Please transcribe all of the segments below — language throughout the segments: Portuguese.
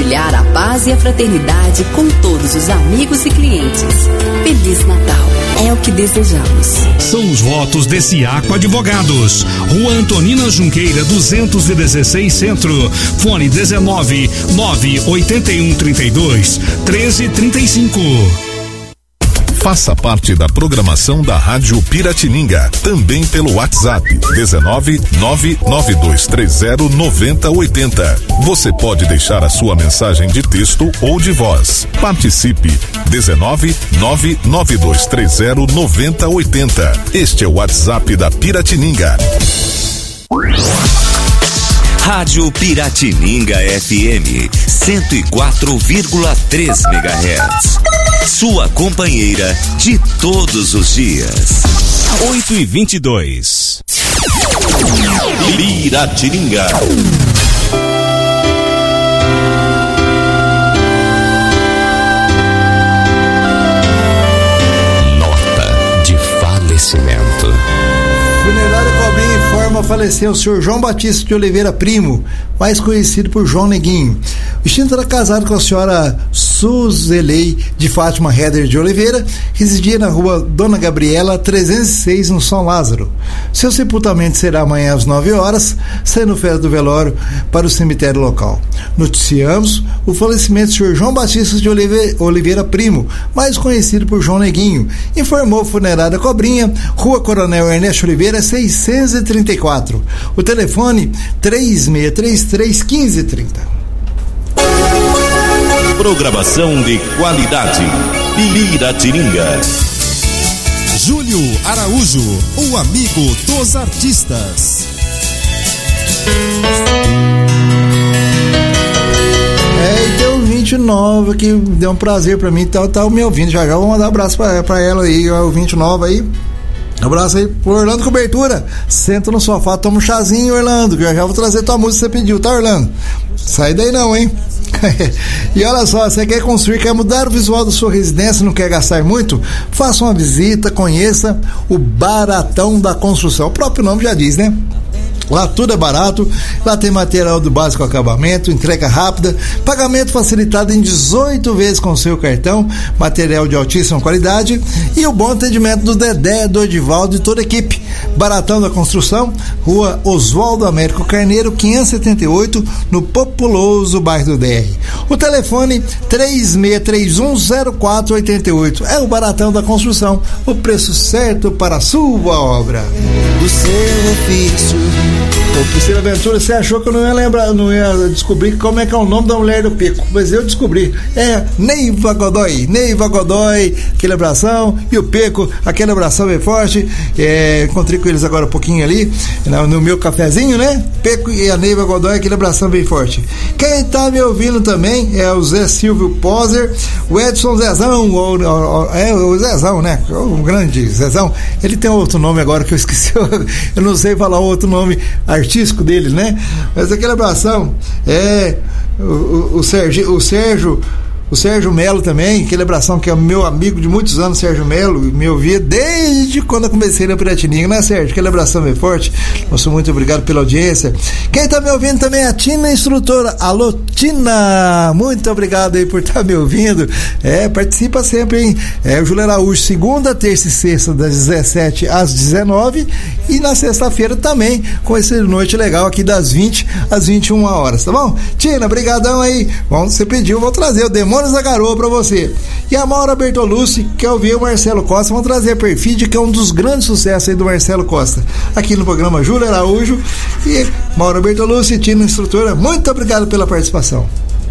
compartilhar a paz e a fraternidade com todos os amigos e clientes. Feliz Natal, é o que desejamos. São os votos de Ciaco Advogados. Rua Antonina Junqueira, 216 Centro. Fone 19 981 32 1335. Faça parte da programação da Rádio Piratininga, também pelo WhatsApp 19 99230 9080. Você pode deixar a sua mensagem de texto ou de voz. Participe 19 99230 9080. Este é o WhatsApp da Piratininga. Rádio Piratininga FM 104,3 MHz. Sua companheira de todos os dias. 8h22. Piratininga. Nota de falecimento. Funerária Cobrinha informa: faleceu o senhor João Batista de Oliveira Primo, mais conhecido por João Neguinho. O extinto era casado com a senhora Suzelei de Fátima Heder de Oliveira, residia na rua Dona Gabriela 306, no São Lázaro. Seu sepultamento será amanhã às 9 horas, saindo férias do velório para o cemitério local. Noticiamos o falecimento do senhor João Batista de Oliveira Primo, mais conhecido por João Neguinho, informou Funerária Cobrinha, Rua Coronel Ernesto Oliveira 634. O telefone 3633-1530. Programação de qualidade. Piratininga. Júlio Araújo, o amigo dos artistas. E tem um 29 que deu um prazer pra mim, tá me ouvindo. Já vou mandar um abraço pra ela aí, o 29 aí. Um abraço aí pro Orlando Cobertura. Senta no sofá, toma um chazinho, Orlando, que eu já vou trazer tua música que você pediu, tá, Orlando? Sai daí não, hein? E olha só, você quer construir, quer mudar o visual da sua residência, não quer gastar muito? Faça uma visita, conheça o Baratão da Construção. O próprio nome já diz, né? Lá tudo é barato, lá tem material do básico acabamento, entrega rápida, pagamento facilitado em 18 vezes com seu cartão, material de altíssima qualidade e o bom atendimento do Dedé, do Edivaldo e toda a equipe. Baratão da Construção, Rua Oswaldo Américo Carneiro, 578, no populoso bairro do DR. O telefone 36310488. É o Baratão da Construção, o preço certo para a sua obra. O seu ofício. Ô, Priscila Ventura, você achou que eu não ia lembrar, não ia descobrir como é que é o nome da mulher do Pico, mas eu descobri. É Neiva Godoy, aquele abração, e o Pico, aquele abração bem forte. Encontrei com eles agora um pouquinho ali, no meu cafezinho, né? Pico e a Neiva Godoy, aquele abração bem forte. Quem tá me ouvindo também é o Zé Silvio Poser, o Edson Zezão, o Zezão, né? O grande Zezão. Ele tem outro nome agora que eu esqueci, eu não sei falar outro nome artístico dele, né? Mas aquele abração o Sérgio Melo também, aquele abração que é meu amigo de muitos anos, Sérgio Melo, me ouvia desde quando eu comecei na Piratininga, né, Sérgio? Aquele abração bem forte. Nosso muito obrigado pela audiência. Quem tá me ouvindo também é a Tina Instrutora. Alô, Tina, muito obrigado aí por estar me ouvindo. Participa sempre, hein? O Júlio Araújo, segunda, terça e sexta, das 17 às 19, e na sexta-feira também, com esse noite legal aqui das 20 às 21 horas, tá bom? Tina, brigadão aí. Você pediu, vou trazer o Demônios da Garoa pra você. E a Maura Bertolucci quer ouvir o Marcelo Costa. Vamos trazer a Perfídia, que é um dos grandes sucessos aí do Marcelo Costa, aqui no programa Júlio Araújo. E Maura Bertolucci, Tina Instrutora, muito obrigado pela participação.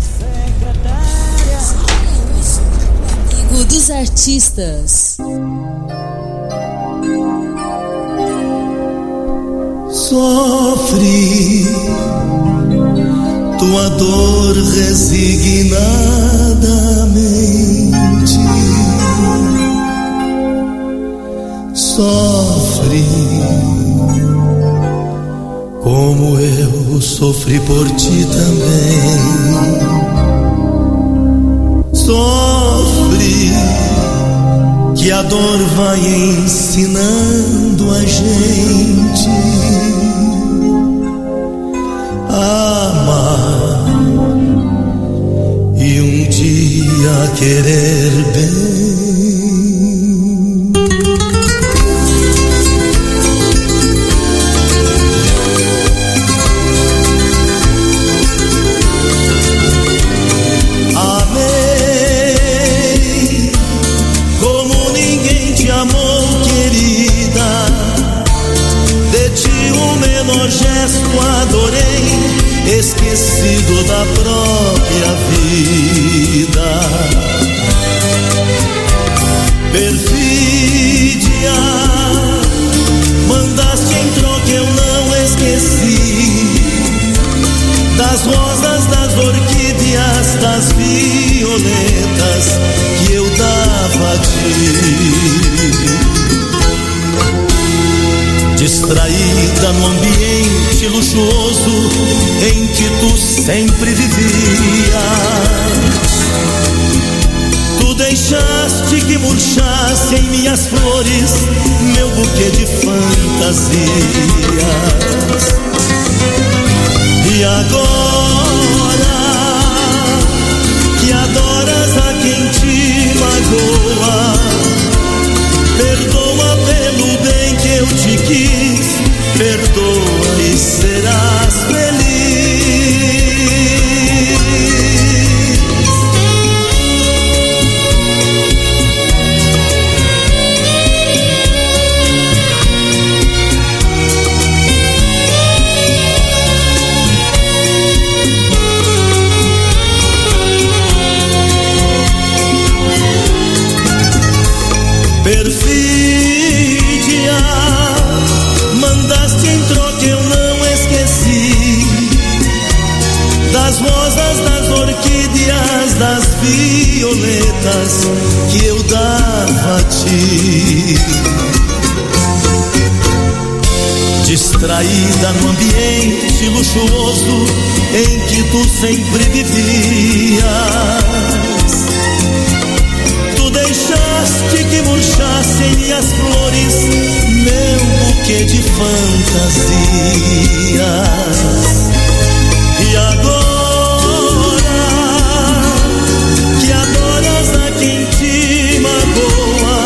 Amigo dos artistas. Sofre tua dor resignadamente, sofre como eu sofri por ti também, sofre que a dor vai ensinando a gente a amar um dia querer bem. Amei como ninguém te amou, querida. De ti o menor gesto adorei, esquecido da própria vida. Perfídia, mandaste em troca, eu não esqueci. Das rosas, das orquídeas, das violetas que eu dava a ti. Distraída no ambiente luxuoso em que tu sempre vivias, tu deixaste que murchasse em minhas flores meu buquê de fantasias. E agora que adoras a quem te magoa, perdoa pelo bem que eu te quis, perdoa e serás feliz. Perfídia, mandaste em troca, eu não esqueci. Das rosas, das orquídeas, das violetas que eu dava a ti. Distraída no ambiente luxuoso em que tu sempre vivias, tu deixaste que murchasse em minhas flores meu buquê de fantasias. E agora que adoras a quem te magoa,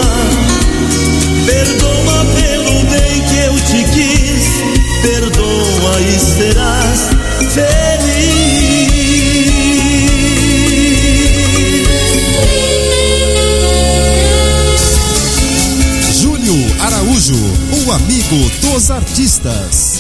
perdoa pelo bem que eu te quis, perdoa e serás feliz. Araújo, o amigo dos artistas.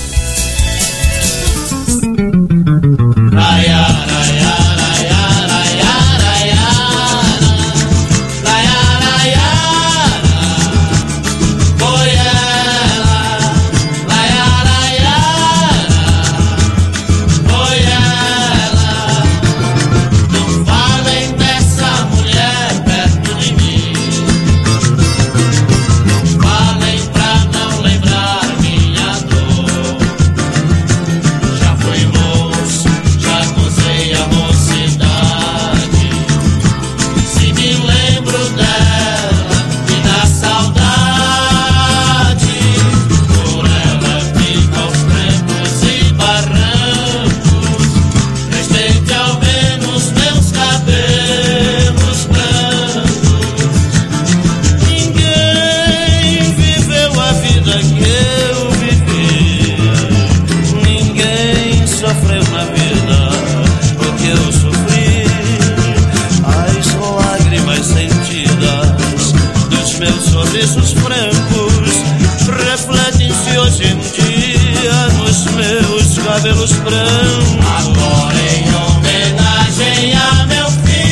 Cabelos brancos, agora em homenagem a meu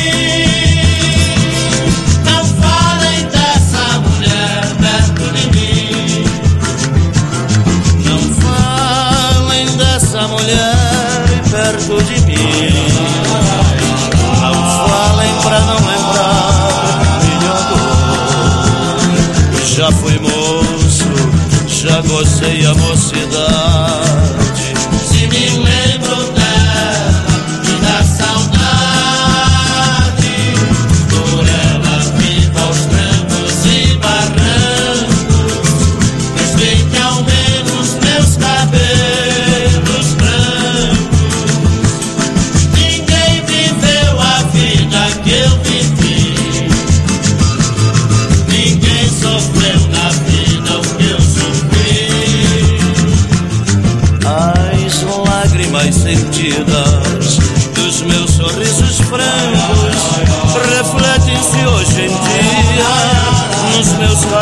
filho, não falem dessa mulher perto de mim. Não falem dessa mulher perto de mim. Não falem pra não lembrar minha dor. Já fui moço, já gostei a mocidade. Se me lembro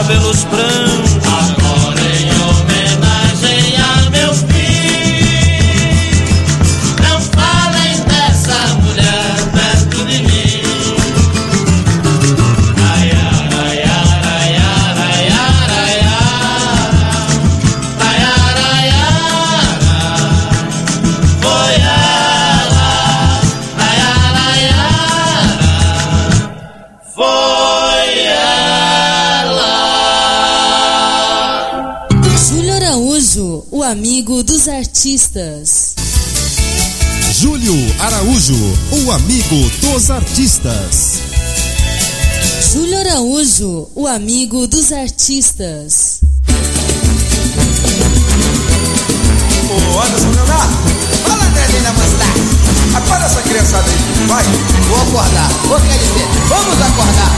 pelos prantos. Agora em homenagem a meu filho, não falem dessa mulher perto de mim. Ai, ai, ai, ai, ai, ai, ai, ai, ai, foi ela, ai, ai, ai, foi ela. Júlio Araújo, o amigo dos artistas. Júlio Araújo, o amigo dos artistas. Júlio Araújo, o amigo dos artistas. Ô Anderson Leonardo, fala Andrezinho da Mostard. Acorda essa criançada aí, vai. Vou acordar, vou quer dizer, vamos acordar.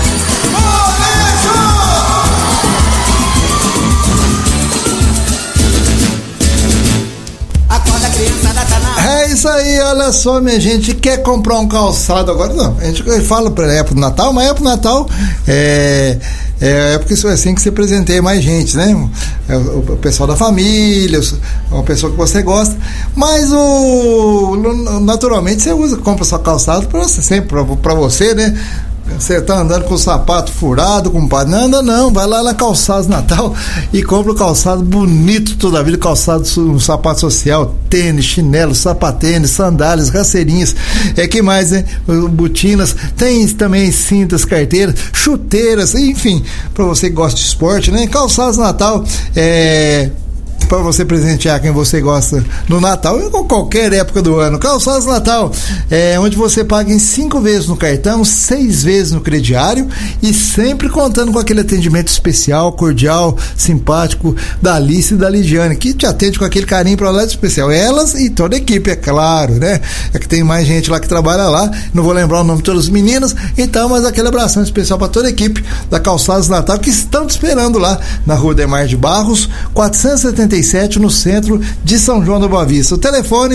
Acorda criançada, tá na... É isso aí, olha só, minha gente, quer comprar um calçado agora? Não, a gente fala pra época do Natal, mas época do Natal é época assim que você presenteia mais gente, né? O pessoal da família, uma pessoa que você gosta, mas naturalmente você compra sua calçado pra você, sempre pra você, né? Você tá andando com o sapato furado, compadre? Não anda não, vai lá na Calçados Natal e compra o calçado bonito toda a vida, calçado, um sapato social, tênis, chinelo, sapatênis, sandálias, rasteirinhas, que mais, né? Botinas, tem também cintas, carteiras, chuteiras, enfim, pra você que gosta de esporte, né? Calçados Natal, para você presentear quem você gosta no Natal e com qualquer época do ano. Calçados Natal, onde você paga em 5 vezes no cartão, 6 vezes no crediário e sempre contando com aquele atendimento especial, cordial, simpático da Alice e da Lidiane, que te atende com aquele carinho para lá de especial. Elas e toda a equipe, é claro, né? É que tem mais gente lá que trabalha lá, não vou lembrar o nome de todas as meninas, então, mas aquele abração especial para toda a equipe da Calçados Natal que estão te esperando lá na Rua Demar de Barros, 477, no centro de São João da Boa Vista. O telefone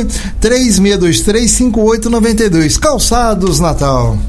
3623-5892. Calçados Natal.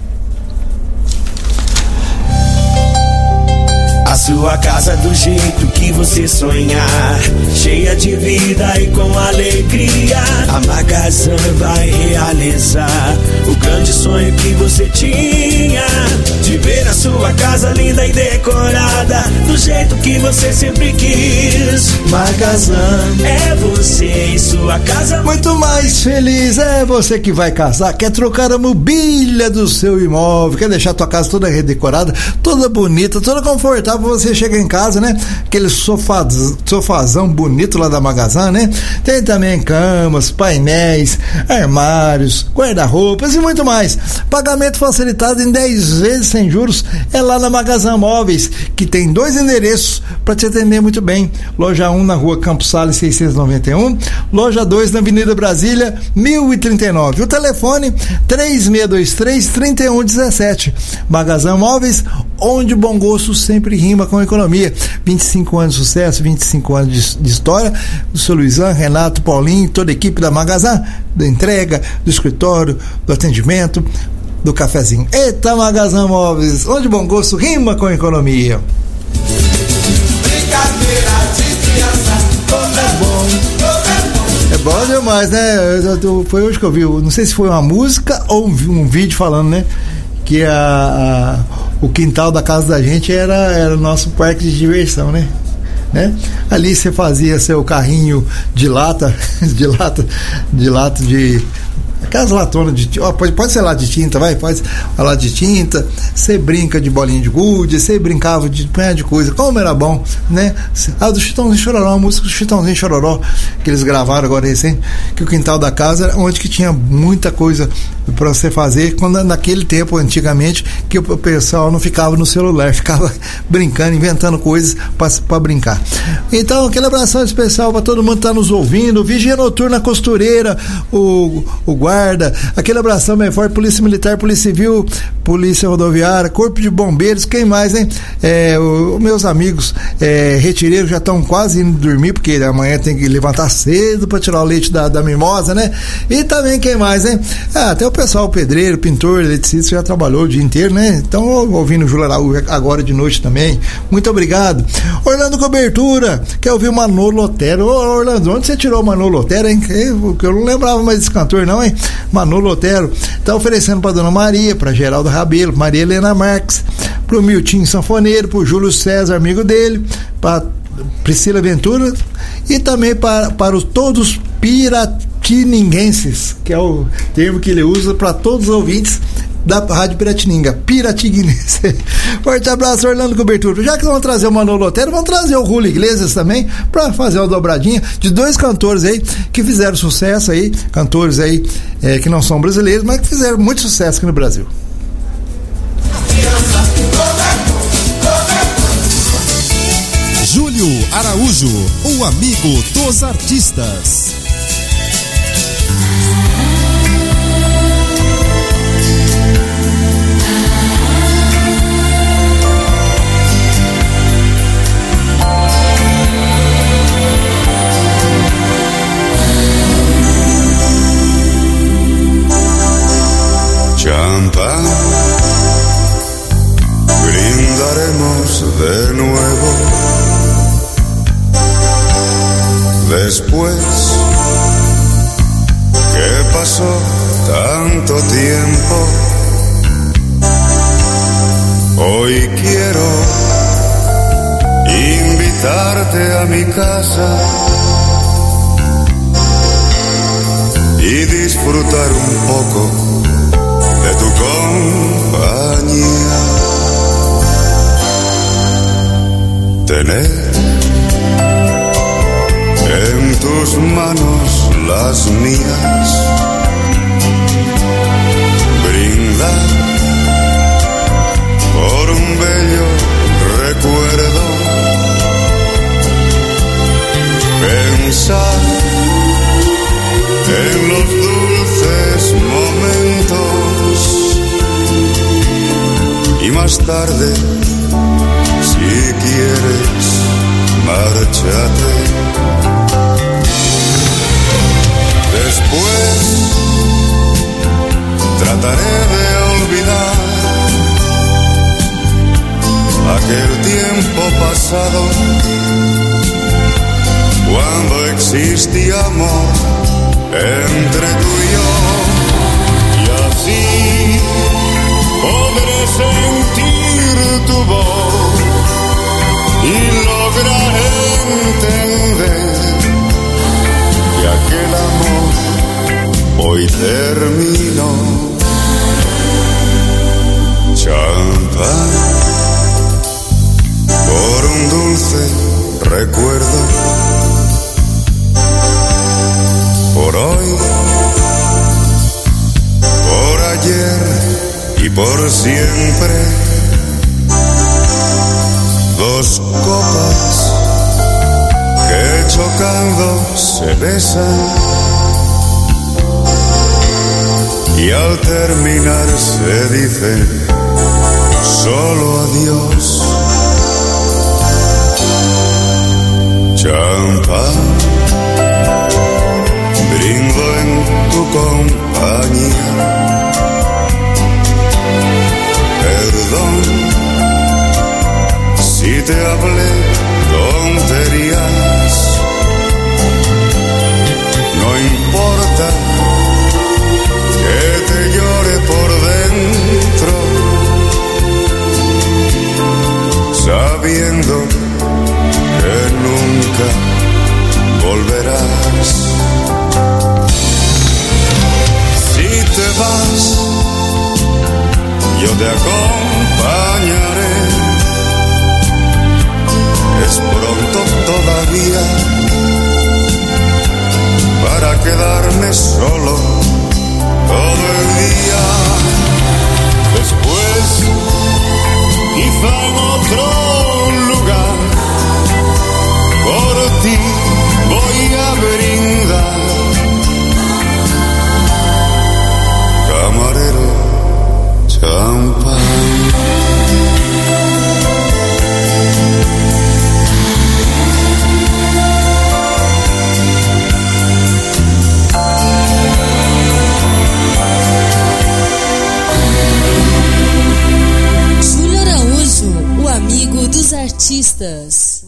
A sua casa do jeito que você sonhar, cheia de vida e com alegria. A Magazan vai realizar o grande sonho que você tinha, de ver a sua casa linda e decorada do jeito que você sempre quis. Magazan é você e sua casa muito mais feliz. É você que vai casar, quer trocar a mobília do seu imóvel, quer deixar a tua casa toda redecorada, toda bonita, toda confortável. Você chega em casa, né? Aquele sofazão bonito lá da Magazan, né? Tem também camas, painéis, armários, guarda-roupas e muito mais. Pagamento facilitado em 10 vezes sem juros é lá na Magazan Móveis, que tem 2 endereços para te atender muito bem. Loja 1 na Rua Campos Sales 691, loja 2 na Avenida Brasília 1039. O telefone 3623-3117. Magazan Móveis, onde bom gosto sempre rima com economia. 25 anos de sucesso, 25 anos de história do seu Luizão, Renato, Paulinho, toda a equipe da Magazan, da entrega, do escritório, do atendimento, do cafezinho. Eita, Magazan Móveis, onde bom gosto rima com economia. Brincadeira de criança, como é bom, como é bom. É bom demais, né? Foi hoje que eu vi, não sei se foi uma música ou um vídeo falando, né? Que o quintal da casa da gente era o nosso parque de diversão, né? Ali você fazia seu carrinho de lata, aquelas latonas de tinta, pode ser lá de tinta, pode ser lá de tinta, você brinca de bolinha de gude, você brincava de punhado de coisa, como era bom, né? Do Chitãozinho Chororó, a música do Chitãozinho Chororó, que eles gravaram agora recente, que o quintal da casa era onde que tinha muita coisa para você fazer, quando naquele tempo, antigamente, que o pessoal não ficava no celular, ficava brincando, inventando coisas para brincar. Então, aquele abração especial para todo mundo que está nos ouvindo, Vigia Noturna Costureira, o guarda, aquele abração bem forte, Polícia Militar, Polícia Civil, Polícia Rodoviária, Corpo de Bombeiros, quem mais, hein? Meus amigos retireiros já estão quase indo dormir, porque amanhã tem que levantar cedo para tirar o leite da mimosa, né? E também quem mais, hein? Até o pessoal pedreiro, pintor, eletricista, já trabalhou o dia inteiro, né? Então, ouvindo o Júlio Araújo agora de noite também. Muito obrigado. Orlando Cobertura, quer ouvir o Manolo Otero? Ô, Orlando, onde você tirou o Manolo Otero, hein? Que eu não lembrava mais desse cantor, não, hein? Manolo Otero. Tá oferecendo pra Dona Maria, pra Geraldo Rabelo, Maria Helena Marques, pro Miltinho Sanfoneiro, pro Júlio César, amigo dele, pra Priscila Ventura e também para todos piratininguenses, que é o termo que ele usa para todos os ouvintes da Rádio Piratininga, piratininguense. Forte abraço, Orlando Cobertura. Já que vamos trazer o Manolo Otero, vamos trazer o Julio Iglesias também, para fazer uma dobradinha de dois cantores aí que fizeram sucesso aí, cantores aí que não são brasileiros, mas que fizeram muito sucesso aqui no Brasil. Júlio Araújo, o amigo dos artistas. Champán, brindaremos de nuevo. Después que pasó tanto tiempo, hoy quiero invitarte a mi casa y disfrutar un poco de tu compañía. Tener en tus manos las mías, brindar por un bello recuerdo, pensar en los dulces momentos y más tarde, si quieres, márchate. Después trataré de olvidar aquel tiempo pasado cuando existía amor entre tú y yo, y así podré sentir tu voz y lograré entender que aquel amor hoy terminó. Champán por un dulce recuerdo, por hoy, por ayer y por siempre. Dos copas que chocando se besan y al terminar se dicen solo adiós. Champán, brindo en tu compañía. Perdón si te hablé tonterías, no importa que te llore por dentro, sabiendo que nunca volverás. Si te vas, yo te acompañaré. Es pronto todavía para quedarme solo todo el día. Después, quizá en otro lugar, por ti voy a brindar. Camarero, champán. artistas.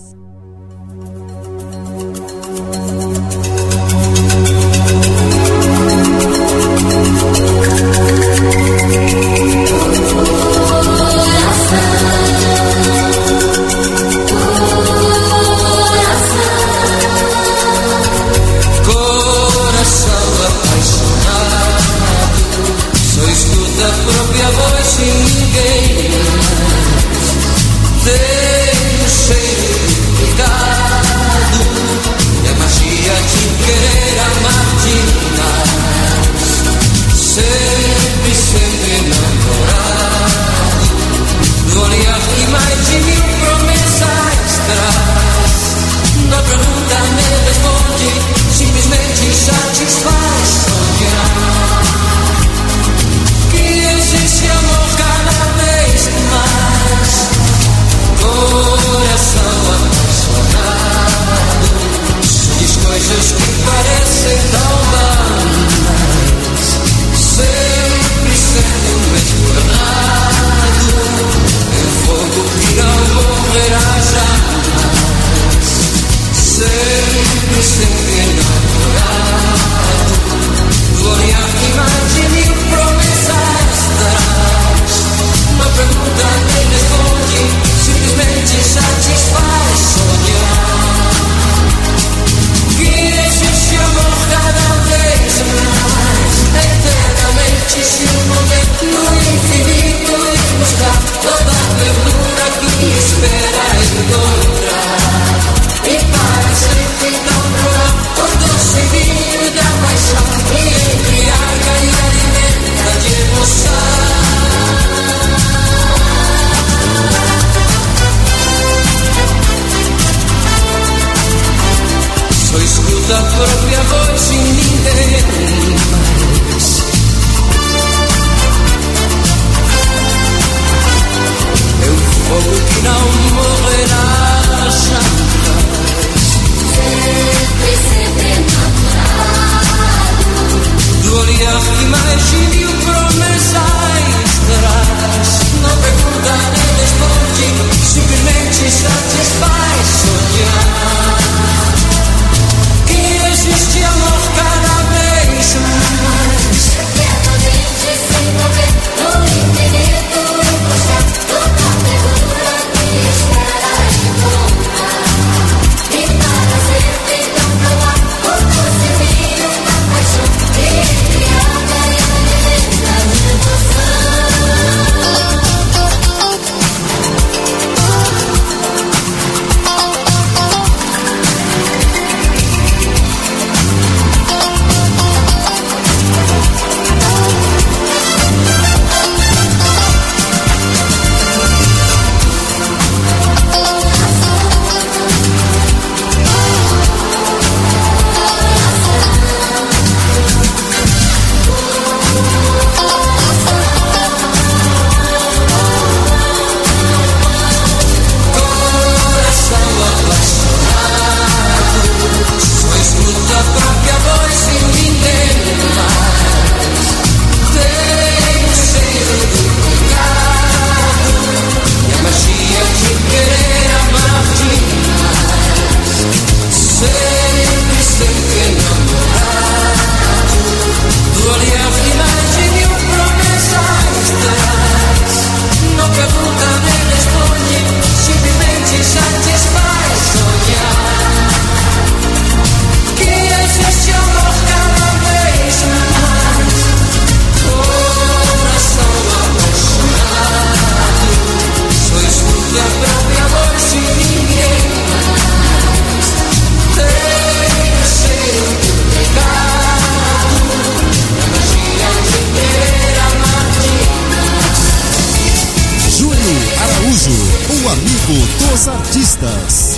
dos artistas.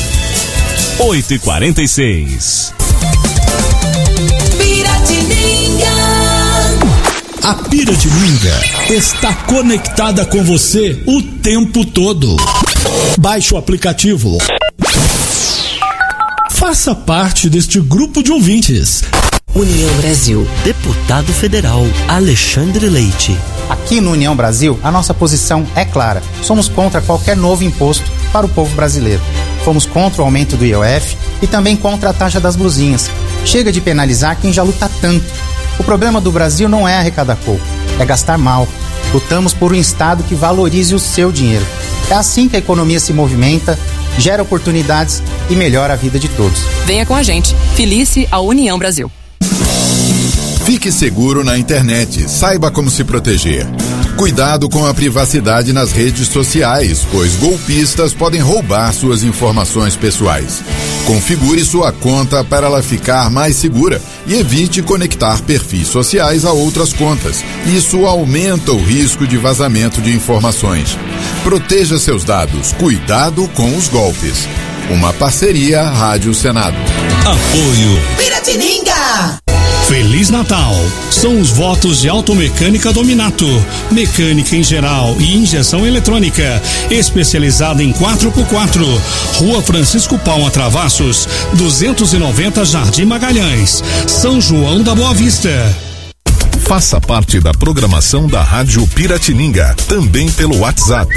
8h46. Piratininga. A Piratininga está conectada com você o tempo todo. Baixe o aplicativo. Faça parte deste grupo de ouvintes. União Brasil. Deputado Federal Alexandre Leite. Aqui no União Brasil, a nossa posição é clara. Somos contra qualquer novo imposto para o povo brasileiro. Fomos contra o aumento do IOF e também contra a taxa das blusinhas. Chega de penalizar quem já luta tanto. O problema do Brasil não é arrecadar pouco, é gastar mal. Lutamos por um Estado que valorize o seu dinheiro. É assim que a economia se movimenta, gera oportunidades e melhora a vida de todos. Venha com a gente. Filice à União Brasil. Fique seguro na internet, saiba como se proteger. Cuidado com a privacidade nas redes sociais, pois golpistas podem roubar suas informações pessoais. Configure sua conta para ela ficar mais segura e evite conectar perfis sociais a outras contas. Isso aumenta o risco de vazamento de informações. Proteja seus dados, cuidado com os golpes. Uma parceria Rádio Senado. Apoio Piratininga. Feliz Natal! São os votos de Automecânica Dominato, mecânica em geral e injeção eletrônica, especializada em 4x4, Rua Francisco Palma Travassos, 290 Jardim Magalhães, São João da Boa Vista. Faça parte da programação da Rádio Piratininga, também pelo WhatsApp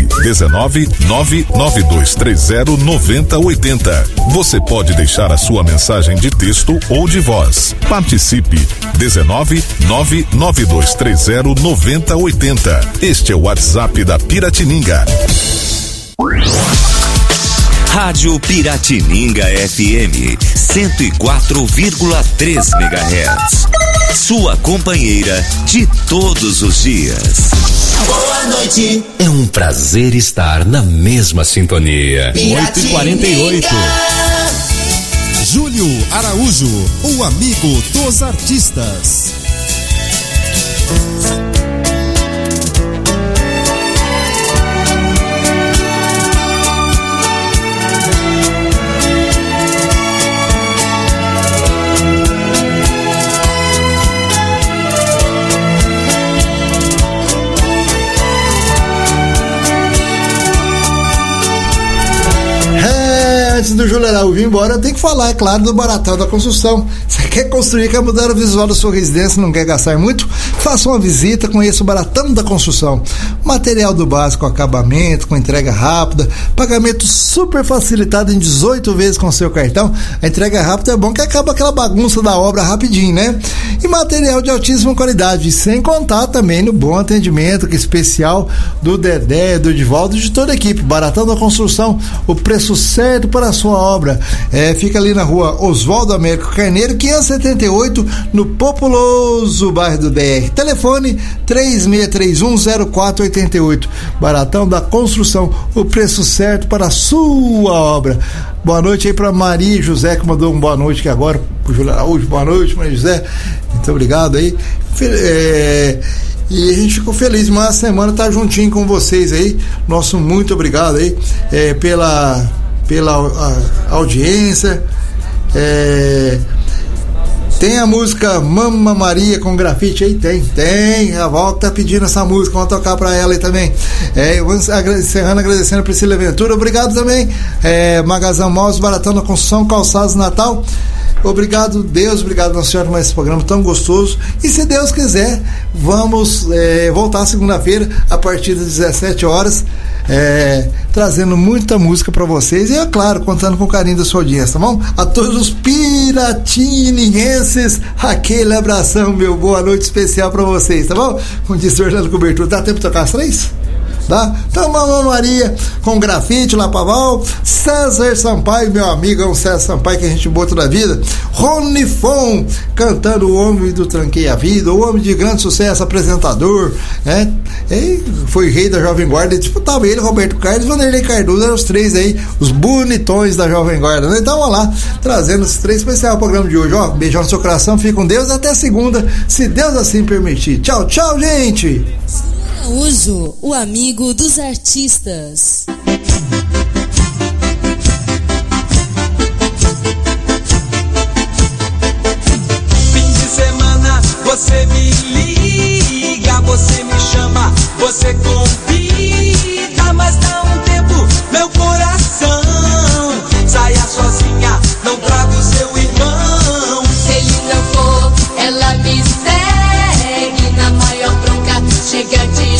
19-99230-9080. Você pode deixar a sua mensagem de texto ou de voz. Participe 19-99230-9080. Este é o WhatsApp da Piratininga. Rádio Piratininga FM 104,3 MHz. Sua companheira de todos os dias. Boa noite. É um prazer estar na mesma sintonia. 8h48. Júlio Araújo, o amigo dos artistas. Antes do Júlio Araújo ir embora, eu tenho que falar, é claro, do Baratão da Construção. Você quer construir, quer mudar o visual da sua residência, não quer gastar muito? Faça uma visita, conheça o Baratão da Construção. Material do básico, acabamento, com entrega rápida, pagamento super facilitado em 18 vezes com seu cartão. A entrega rápida é bom que acaba aquela bagunça da obra rapidinho, né? E material de altíssima qualidade, sem contar também no bom atendimento, que é especial do Dedé, do Divaldo, de toda a equipe. Baratão da Construção, o preço certo para a sua obra. Fica ali na rua Oswaldo Américo Carneiro, 578, no populoso bairro do DR. Telefone 36310488. Baratão da Construção, o preço certo para a sua obra. Boa noite aí para Maria José, que mandou boa noite aqui agora pro Júlio Araújo. Boa noite, Maria José, muito obrigado aí. E a gente ficou feliz, mas a semana tá juntinho com vocês aí. Nosso muito obrigado aí pela audiência. Tem a música Mamma Maria com grafite aí? Tem. A Val tá pedindo essa música, vamos tocar pra ela aí também. Vamos encerrando agradecendo a Priscila Ventura. Obrigado também. Magazão Móveis, Baratão da Construção, Calçados Natal. Obrigado, Deus, obrigado, Nossa Senhora, por esse programa tão gostoso. E se Deus quiser, vamos voltar segunda-feira a partir das 17 horas, trazendo muita música para vocês e, é claro, contando com o carinho da sua audiência, tá bom? A todos os piratininguenses, aquele abração, meu boa noite especial para vocês, tá bom? Como disse o Orlando Cobertura, dá tempo de tocar as 3? Tá? Então, Mamma Maria com grafite lá pra Val. César Sampaio, meu amigo, é um César Sampaio que a gente botou na vida. Rony Fon cantando O Homem do Tranquei a Vida, o homem de grande sucesso, apresentador, né? E foi rei da Jovem Guarda, disputava ele, Roberto Carlos e Vanderlei Cardoso, eram os três aí, os bonitões da Jovem Guarda, né? Então vamos lá, trazendo os três para encerrar o programa de hoje, ó. Beijão no seu coração, fique com Deus, até segunda, se Deus assim permitir. Tchau, tchau, gente! Araújo, o amigo dos artistas. Fim de semana, você me liga, você me chama, você convida, mas dá um tempo, meu coração. Saia sozinha, não traga o seu irmão. Se ele não for, ela me segue na maior bronca, chega de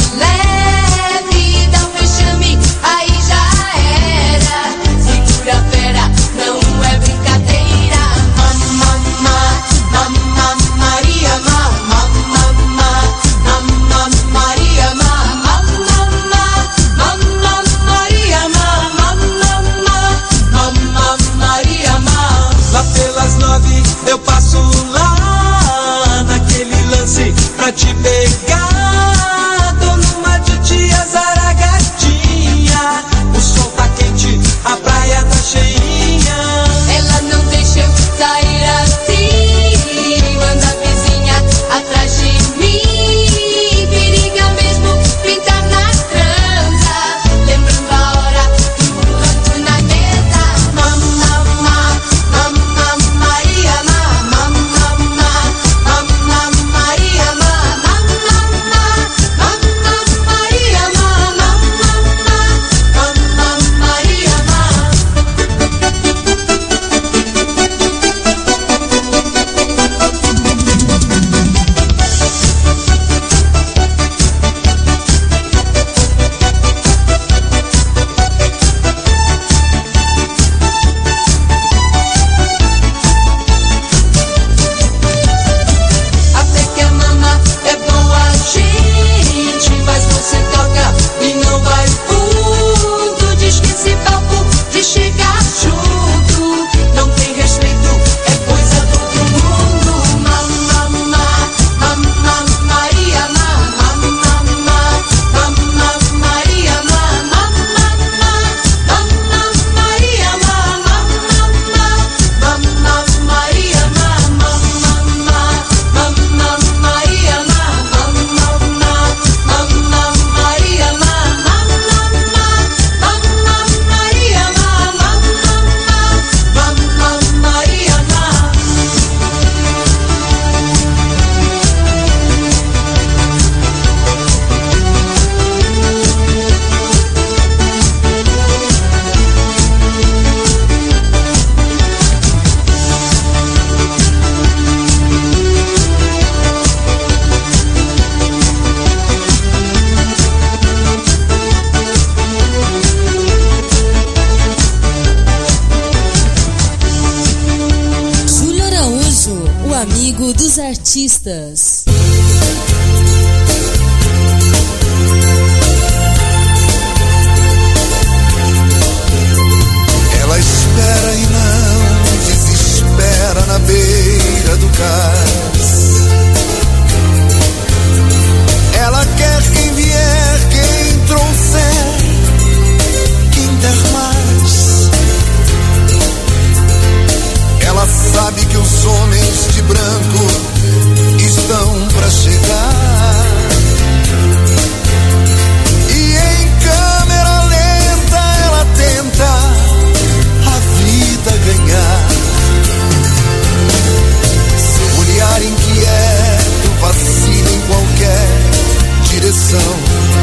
artistas. Ela espera e não desespera na beira do cais. Ela quer quem vier, quem trouxer, quem der mais. Ela sabe que os homens de branco estão pra chegar. E em câmera lenta ela tenta a vida ganhar. Seu olhar inquieto vacila em qualquer direção.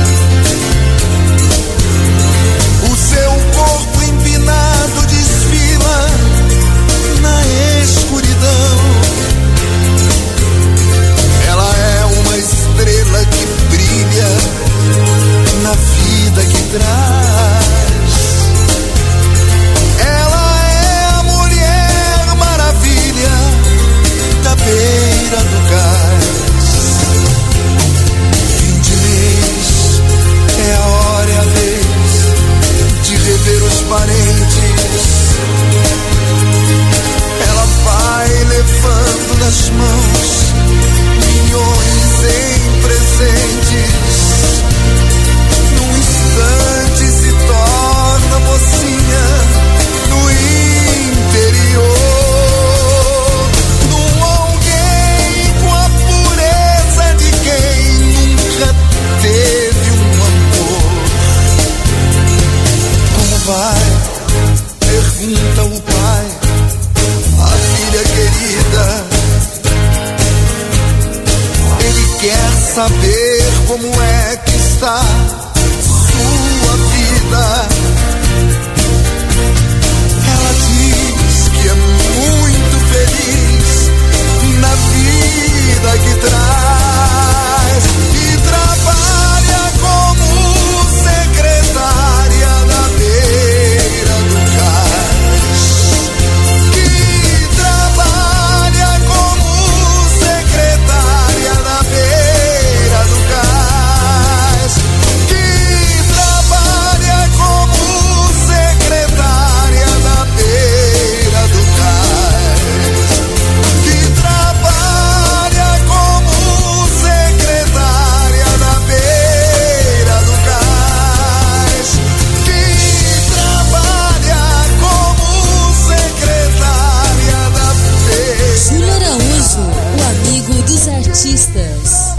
O seu corpo empinado desfila na escuridão. Ela é uma estrela que brilha na vida que traz. Ela é a Mulher Maravilha da beira do cais. Fim de mês é a hora e a vez de rever os parentes. Ela vai levando nas mãos milhões em presentes. Num instante se torna mocinha no interior. Num alguém com a pureza de quem nunca teve um amor. Como vai? Pergunta o pai, a filha querida. Ele quer saber como é que está sua vida. Ela diz que é muito feliz na vida que traz. E trabalha como secretária da beira do cais. Que trabalha como secretária da beira do cais. Que trabalha como secretária da beira do cais. Que trabalha como secretária da beira do cais. Que trabalha como secretária da beira. Júlio Araújo, o amigo dos artistas.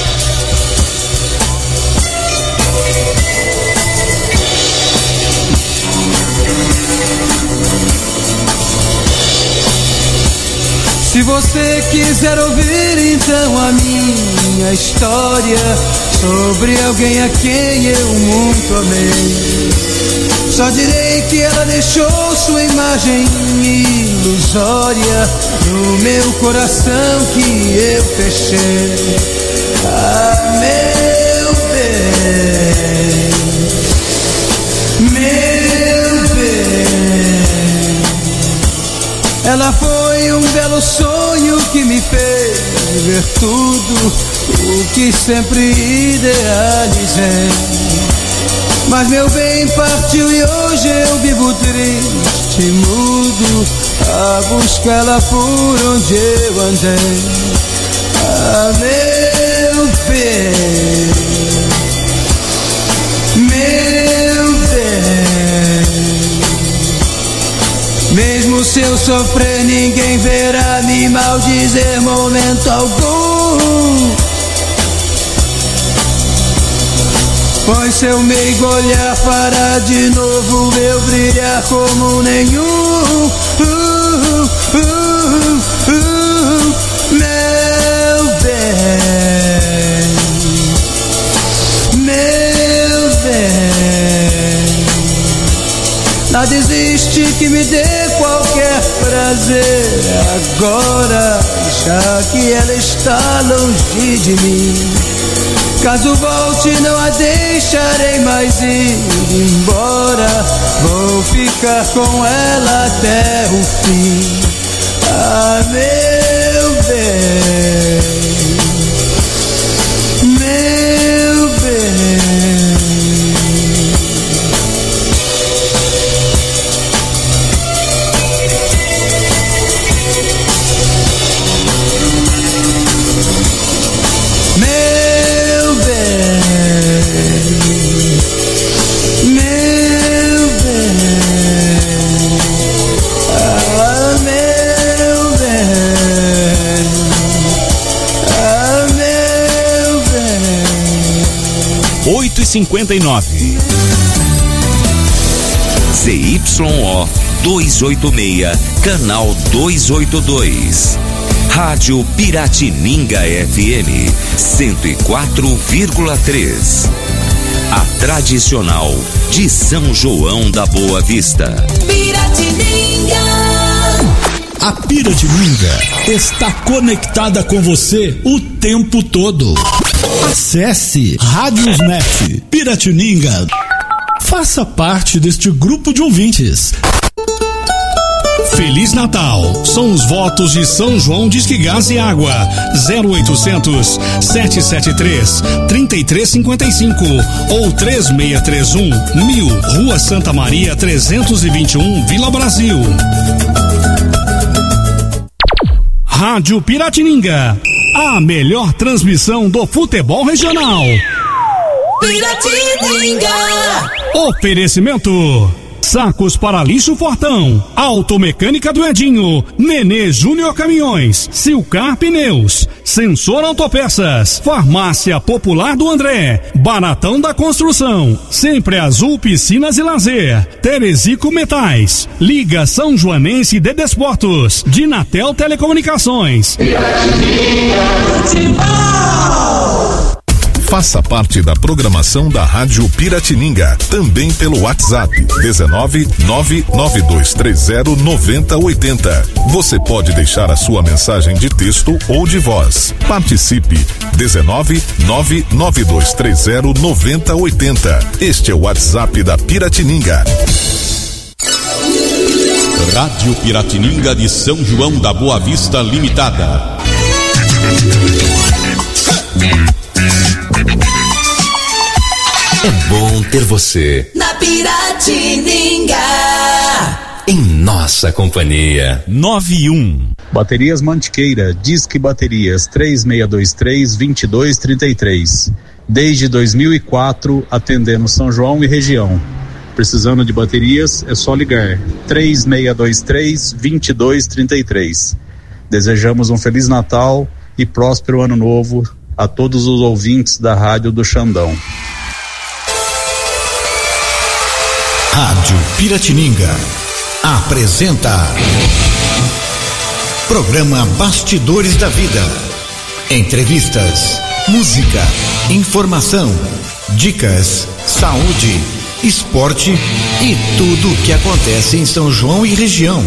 Se você quiser ouvir então a minha história sobre alguém a quem eu muito amei, só direi que ela deixou sua imagem ilusória no meu coração que eu fechei. Ah, meu bem, meu bem, ela foi um belo sonho que me fez ver tudo o que sempre idealizei. Mas meu bem partiu e hoje eu vivo triste e mudo a buscá-la por onde eu andei. Ah, meu bem, meu bem, mesmo se eu sofrer ninguém verá me maldizer momento algum. Pois seu meigo olhar fará de novo eu brilhar como nenhum. Meu bem, meu bem, nada existe que me dê qualquer prazer agora, já que ela está longe de mim. Caso volte não a deixarei mais ir embora, vou ficar com ela até o fim. Ah, meu 59. ZYO 286, canal 282. Rádio Piratininga FM 104,3. A tradicional de São João da Boa Vista. Piratininga. A Piratininga está conectada com você o tempo todo. Acesse Radiosnet Piratininga. Faça parte deste grupo de ouvintes. Feliz Natal. São os votos de São João Disque Gás e Água. 0800 773 3355 ou 3631 1000, Rua Santa Maria 321, Vila Brasil. Rádio Piratininga. A melhor transmissão do futebol regional. Piratininga. Oferecimento: Sacos para lixo Fortão, Automecânica do Edinho, Nenê Júnior Caminhões, Silcar Pneus, Sensor Autopeças, Farmácia Popular do André, Baratão da Construção, Sempre Azul Piscinas e Lazer, Terezico Metais, Liga São Joanense de Desportos, Dinatel Telecomunicações. Faça parte da programação da Rádio Piratininga, também pelo WhatsApp 19992309080. Você pode deixar a sua mensagem de texto ou de voz. Participe 19992309080. Este é o WhatsApp da Piratininga. Rádio Piratininga de São João da Boa Vista Limitada. É bom ter você Na Piratininga. em nossa companhia. 91. Baterias Mantiqueira, Disque Baterias 3623-2233. Desde 2004, atendendo São João e região. Precisando de baterias, é só ligar 3623-2233. Desejamos um Feliz Natal e próspero Ano Novo a todos os ouvintes da Rádio do Xandão. Rádio Piratininga apresenta Programa Bastidores da Vida. Entrevistas, música, informação, dicas, saúde, esporte e tudo o que acontece em São João e região.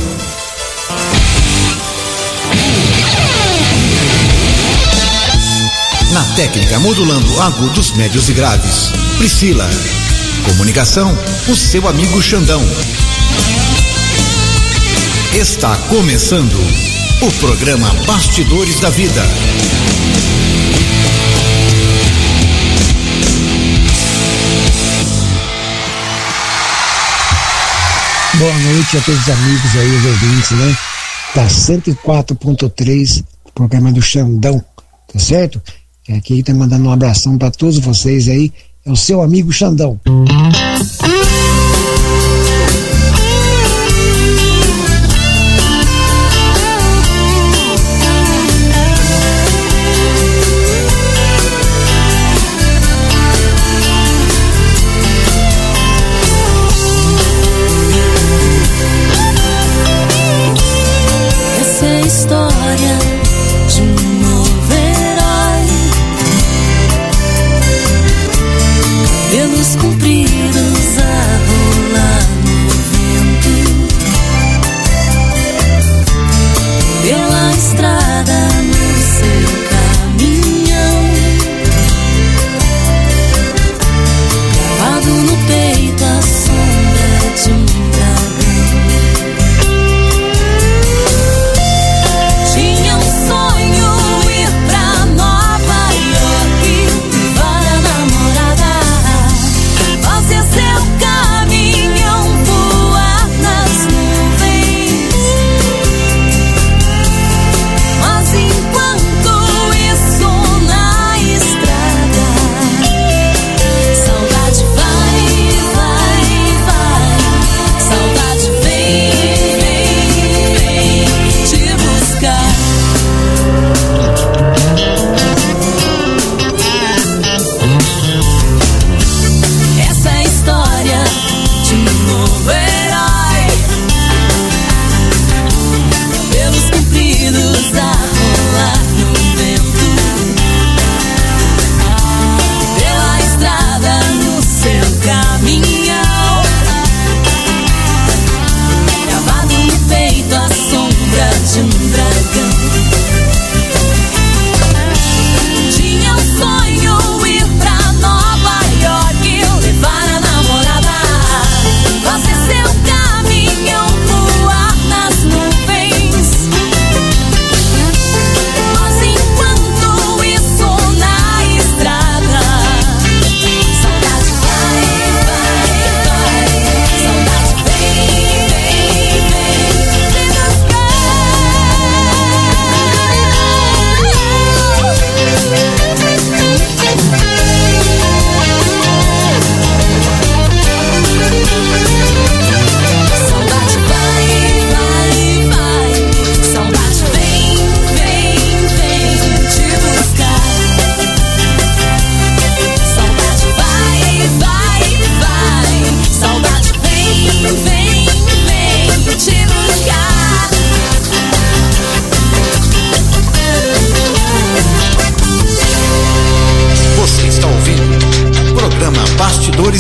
Na técnica modulando agudos, médios e graves, Priscila. Comunicação, o seu amigo Xandão. Está começando o programa Bastidores da Vida. Boa noite a todos os amigos aí, os ouvintes, né? Tá 104.3, programa do Xandão, tá certo? Aqui tá mandando um abração para todos vocês aí. É o seu amigo Xandão. Essa é a história de um novo herói. Cabelos compridos a rolar no vento, pela estrada no seu caminhão, gravado no peito a sombra de um dragão. Tinha um sonho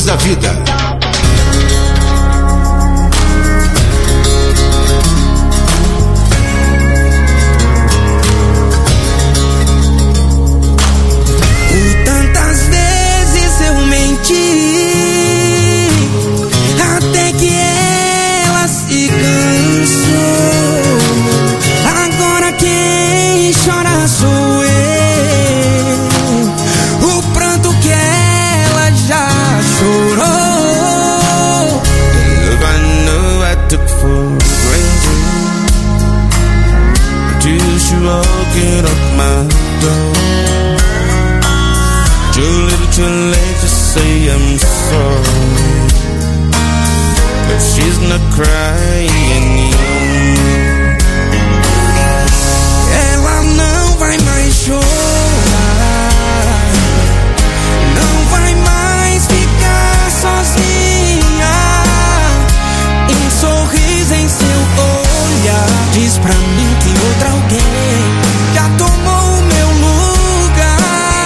da Vida. Por tantas vezes eu menti, até que ela se cansou. Agora quem chora sou eu, o pranto que ela já chorou. Look, I know I took for granted till she walking up my door. Too little too late to say I'm sorry, but she's not crying. Ela não vai mais chorar, não vai mais ficar sozinha. Um sorriso em seu olhar diz pra mim que outra alguém já tomou o meu lugar.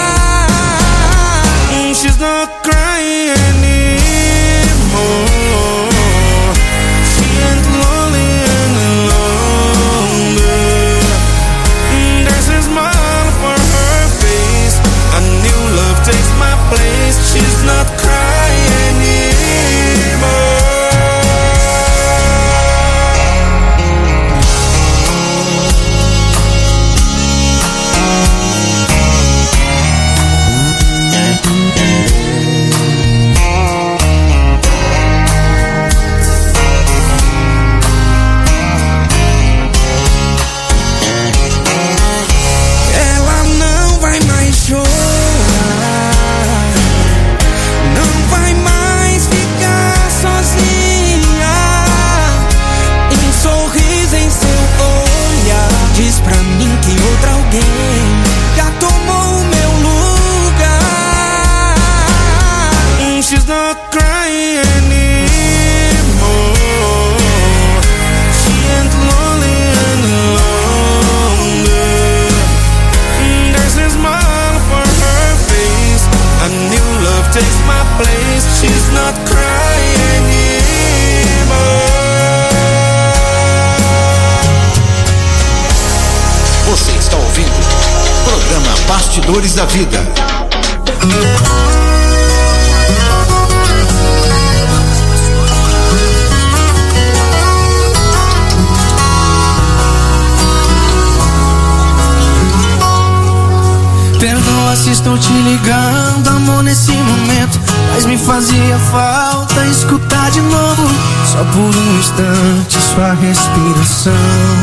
She's not crying anymore. She ain't lonely any longer. There's a smile for her face. A new love takes my place. She's not crying anymore. Ela não vai mais chorar, não vai mais ficar sozinha. Um sorriso em seu olhar diz pra mim que outra alguém já tomou o meu lugar. She's not crying anymore. She ain't lonely any longer. There's a smile for her face. A new love takes my place. She's not crying anymore. Você está ouvindo o programa Bastidores da Vida. Perdoa se estou te ligando, amor, nesse momento, mas me fazia falta escutar de novo, só por um instante, sua respiração.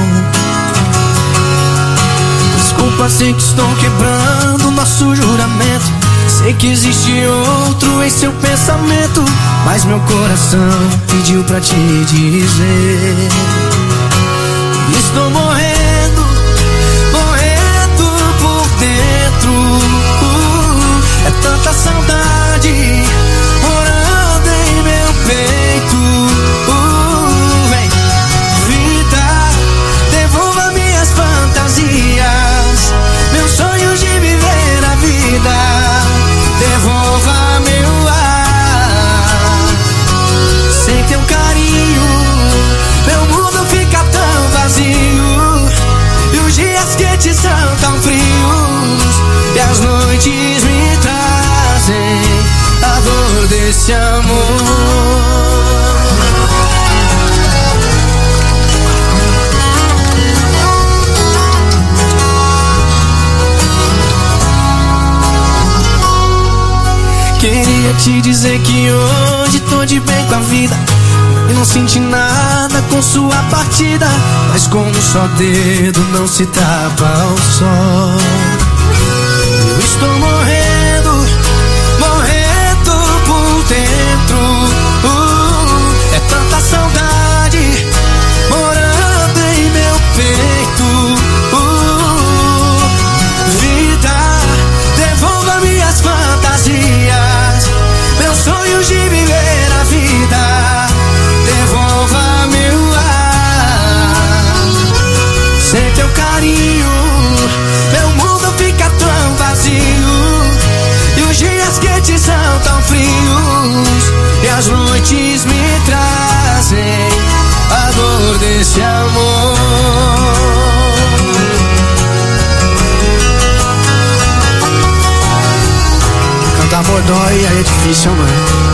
Desculpa, sei que estou quebrando nosso juramento, sei que existe outro em seu pensamento, mas meu coração pediu pra te dizer: estou morrendo, morrendo por dentro. É tanta saudade morando em meu peito. Vem, vida, devolva minhas fantasias, meus sonhos de viver a vida. Devolva meu ar, sem teu carinho meu mundo fica tão vazio, e os dias quentes são tão frios, e as noites me trazem a dor desse amor. Queria te dizer que hoje tô de bem com a vida, e não senti nada com sua partida, mas com um só dedo não se tapa o sol. Eu estou morrendo, morrendo por dentro. É tanta saudade morando em meu peito. Vida, devolva minhas fantasias, meus sonhos de viver a vida. Devolva meu ar, sem teu carinho meu mundo fica tão vazio, dói, aí é difícil amar.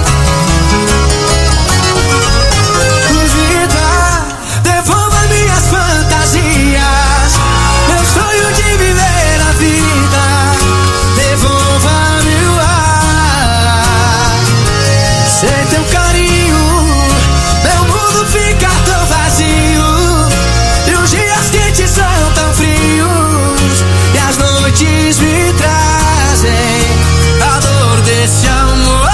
Me trazem a dor desse amor.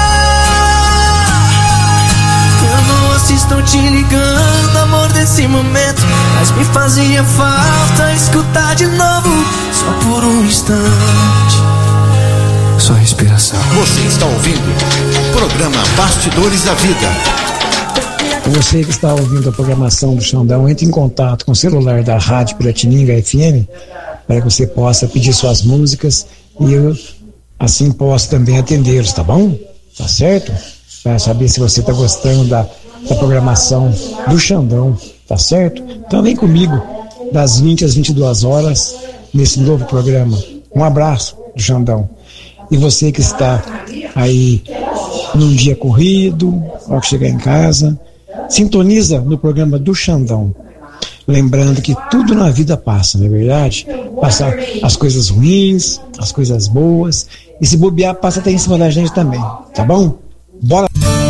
Eu não assisto te ligando, amor, desse momento, mas me fazia falta escutar de novo, só por um instante, sua respiração. Você está ouvindo o programa Bastidores da Vida. Você que está ouvindo a programação do Xandão, entre em contato com o celular da Rádio Piratininga FM para que você possa pedir suas músicas e eu assim posso também atendê-los, tá bom? Tá certo? Para saber se você está gostando da programação do Xandão, tá certo? Então vem comigo das 20 às 22 horas nesse novo programa. Um abraço do Xandão. E você que está aí num dia corrido, ao chegar em casa, sintoniza no programa do Xandão. Lembrando que tudo na vida passa, não é verdade? Passa as coisas ruins, as coisas boas, e se bobear, passa até em cima da gente também, tá bom? Bora!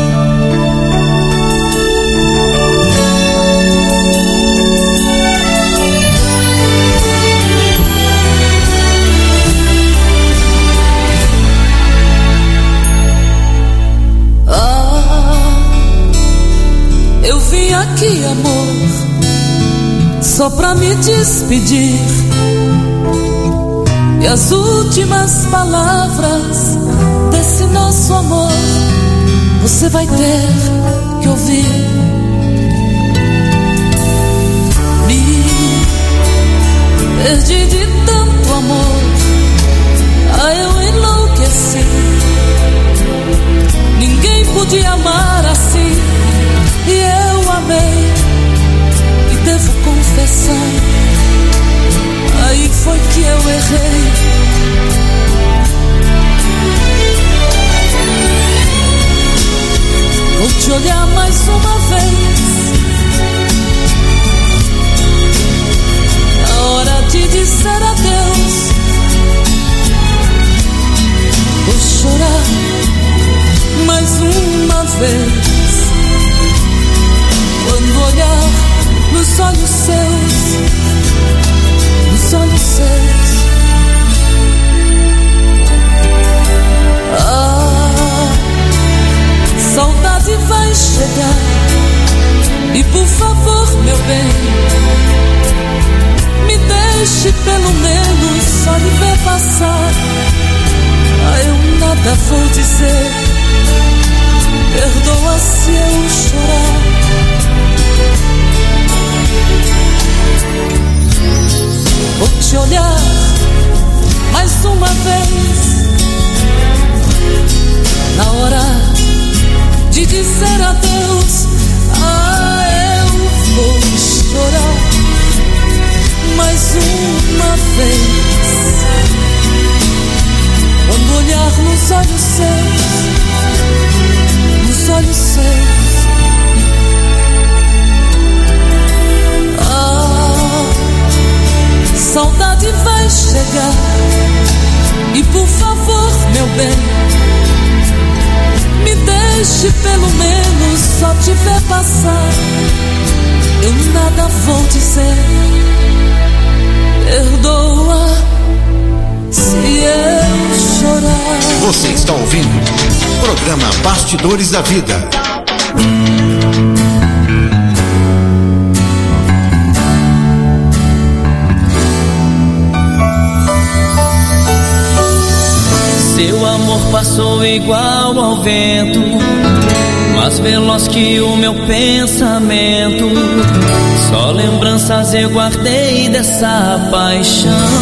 Eu vim aqui, amor, só pra me despedir. E as últimas palavras desse nosso amor você vai ter que ouvir. Me perdi de tanto amor, eu enlouqueci. Ninguém podia amar assim, e eu amei. E devo confessar, aí foi que eu errei. Vou te olhar mais uma vez, na hora de dizer adeus. Vou chorar mais uma vez, quando olhar nos olhos seus, nos olhos seus. Saudade vai chegar, e por favor, meu bem, me deixe pelo menos só me ver passar. Eu nada vou dizer, perdoa se eu chorar. Vou te olhar mais uma vez, na hora de dizer adeus. Eu vou chorar mais uma vez, quando olhar nos olhos seus, nos olhos seus. Saudade vai chegar, e por favor, meu bem, me deixe pelo menos só te ver passar. Eu nada vou dizer, perdoa se eu chorar. Você está ouvindo o programa Bastidores da Vida. Seu amor passou igual ao vento, mais veloz que o meu pensamento. Só lembranças eu guardei dessa paixão.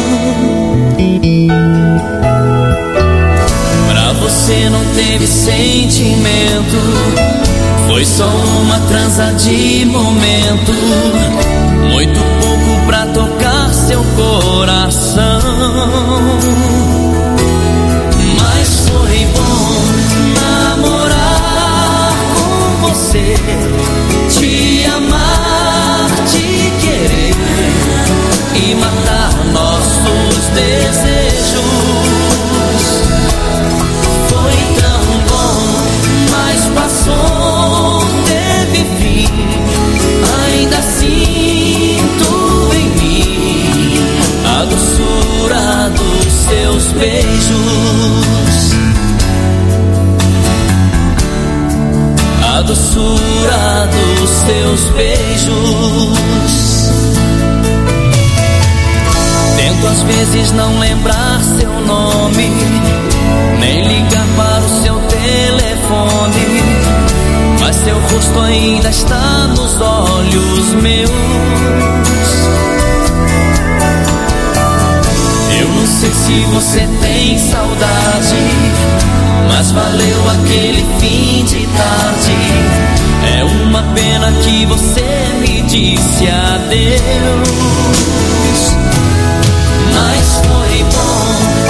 Pra você não teve sentimento, foi só uma transa de momento, muito pouco pra tocar seu coração. Mas doçura dos teus beijos. Tento às vezes não lembrar seu nome, nem ligar para o seu telefone, mas seu rosto ainda está nos olhos meus. Eu não sei se você tem saudade, mas valeu aquele fim de tarde. É uma pena que você me disse adeus, mas foi bom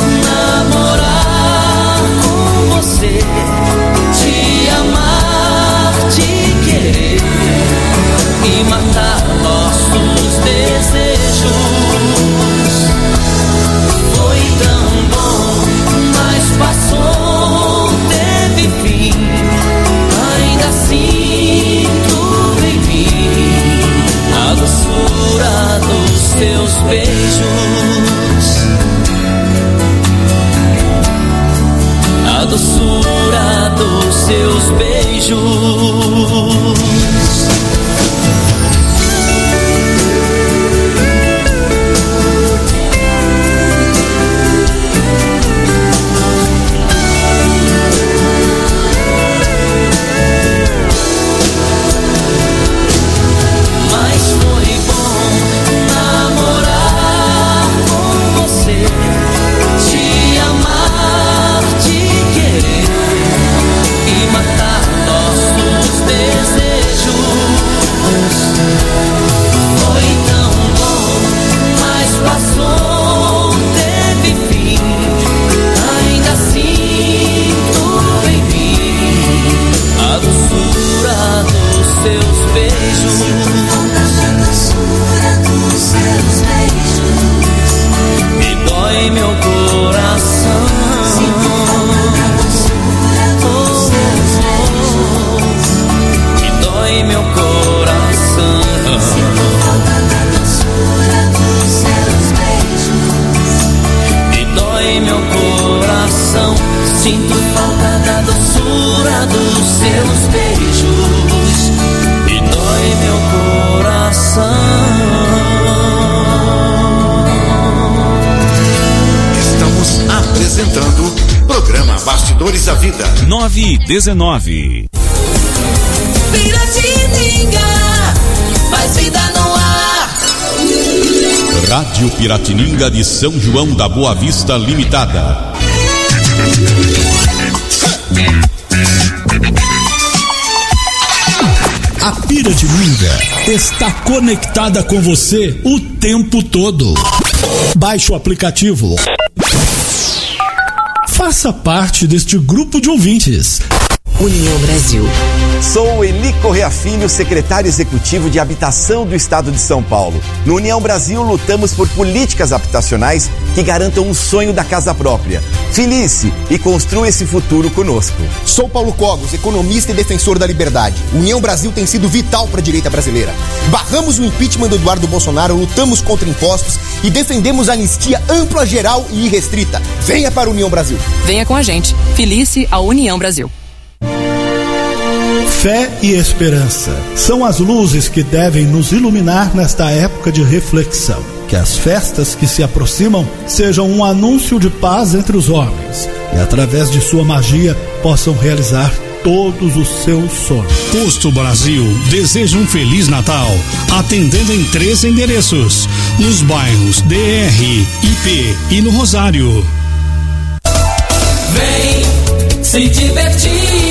namorar com você, te amar, te querer e matar nossos desejos. Foi tão bom, mas passou, teve fim. Ainda sinto em mim a doçura dos teus beijos, a doçura dos seus beijos. Bastidores da Vida. 9:19. Piratininga, faz vida no ar. Rádio Piratininga de São João da Boa Vista Limitada. A Piratininga está conectada com você o tempo todo. Baixe o aplicativo. Faça parte deste grupo de ouvintes. União Brasil. Sou Eli Correa Filho, secretário executivo de Habitação do Estado de São Paulo. No União Brasil, lutamos por políticas habitacionais que garantam um sonho da casa própria. Filice e construa esse futuro conosco. Sou Paulo Cogos, economista e defensor da liberdade. União Brasil tem sido vital para a direita brasileira. Barramos o impeachment do Eduardo Bolsonaro, lutamos contra impostos e defendemos a anistia ampla, geral e irrestrita. Venha para a União Brasil. Venha com a gente. Filice à União Brasil. Fé e esperança são as luzes que devem nos iluminar nesta época de reflexão. Que as festas que se aproximam sejam um anúncio de paz entre os homens e, através de sua magia, possam realizar todos os seus sonhos. Posto Brasil deseja um Feliz Natal, atendendo em 3 endereços, nos bairros DR, IP e no Rosário. Vem se divertir